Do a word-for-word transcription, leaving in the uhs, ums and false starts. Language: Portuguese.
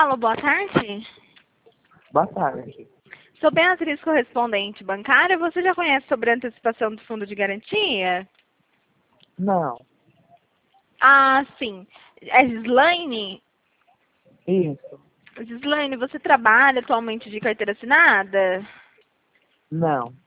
Alô, boa tarde. Boa tarde. Sou Beatriz, correspondente bancária. Você já conhece sobre a antecipação do fundo de garantia? Não. Ah, sim. É Gislaine? Isso. Gislaine, você trabalha atualmente de carteira assinada? Não.